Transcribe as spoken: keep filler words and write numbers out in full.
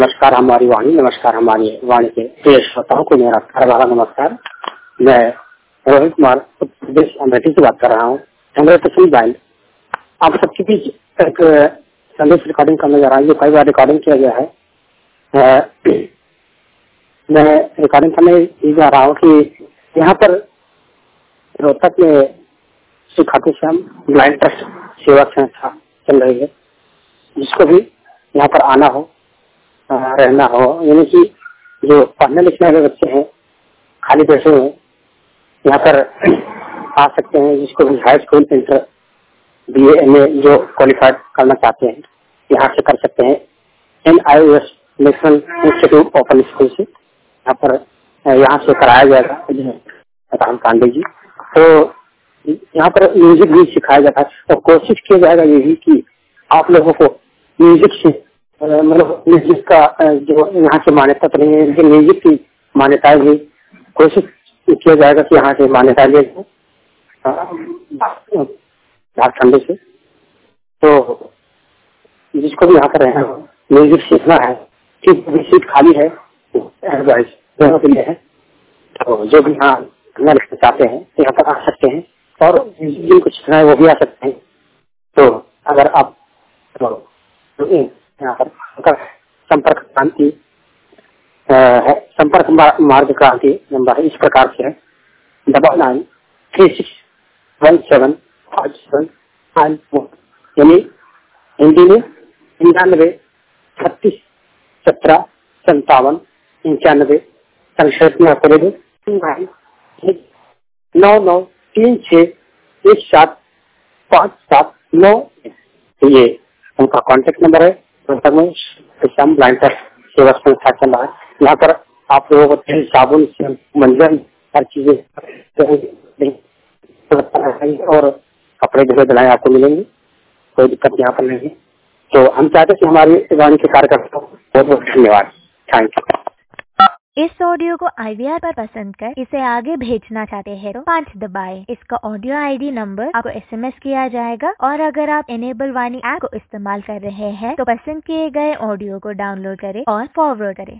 नमस्कार हमारी वाणी, नमस्कार हमारी वाणी के प्रिय श्रोताओं को मेरा प्यार भरा नमस्कार। मैं रोहित कुमार उत्तर प्रदेश अमेठी से बात कर रहा हूँ। बैंड आप सबके बीच एक संदेश रिकॉर्डिंग करने जा रहा हूँ, जो कई बार रिकॉर्डिंग किया गया है। आ, मैं रिकॉर्डिंग करने ये जा रहा हूँ कि यहाँ पर रोहतक में श्री खाटू श्याम ब्लाइंड ट्रस्ट सेवा संस्था चल रही है, जिसको भी यहाँ पर आना हो, रहना हो, यानी कि जो पढ़ने लिखने वाले बच्चे हैं, खाली बैठे हुए यहाँ पर आ सकते हैं। जिसको भी high school inter B A M A जो क्वालिफाइड करना चाहते हैं, यहाँ से कर सकते हैं। N I O S national institute open school से यहाँ पर यहाँ से कराया जाएगा राम पांडे जी। तो यहाँ पर म्यूजिक भी सिखाया जाता है और कोशिश किया जाएगा ये भी कि आप लोगों को म्यूजिक से मतलब म्यूजिक का जो यहाँ से मान्यता तो नहीं है, लेकिन म्यूजिक की मान्यता भी कोशिश किया जाएगा कि यहाँ से मान्यता ले झारखंड से। तो जिसको भी यहाँ पर रहना म्यूजिक सीखना है, कि सीट खाली है एडवाइस दोनों के लिए है। तो जो भी यहाँ करना लिखना चाहते हैं यहाँ पर आ सकते हैं, और जिनको सीखना है वो भी आ सकते हैं। तो अगर आप तो, तो यहाँ पर संपर्क क्रांति है, संपर्क मार्ग क्रांति नंबर है इस प्रकार से है double nine three six one seven five seven nine four, यानी हिंदी में निन्यानवे छत्तीस सत्रह संतावन इंक्यानवे। संक्षेप में आपको दे नौ नौ तीन छः एक सात पाँच सात नौ। तो ये उनका कॉन्टेक्ट नंबर है। श्याम ब्लाइंड ट्रस्ट सेवा संस्था चल रहा है। यहाँ पर आप लोगों को तेल, साबुन, मंजन, हर चीजें और कपड़े धुले धुलाए आपको मिलेंगे, कोई दिक्कत यहाँ पर नहीं है। तो हम चाहते हैं कि हमारी वाणी के कार्यकर्ता को बहुत बहुत धन्यवाद। Thank you. इस ऑडियो को आई वी आर पर पसंद कर इसे आगे भेजना चाहते हैं तो पाँच दबाएं। इसका ऑडियो आई डी नंबर आपको एस एम एस किया जाएगा, और अगर आप एनेबल वाणी ऐप को इस्तेमाल कर रहे हैं तो पसंद किए गए ऑडियो को डाउनलोड करें और फॉरवर्ड करें।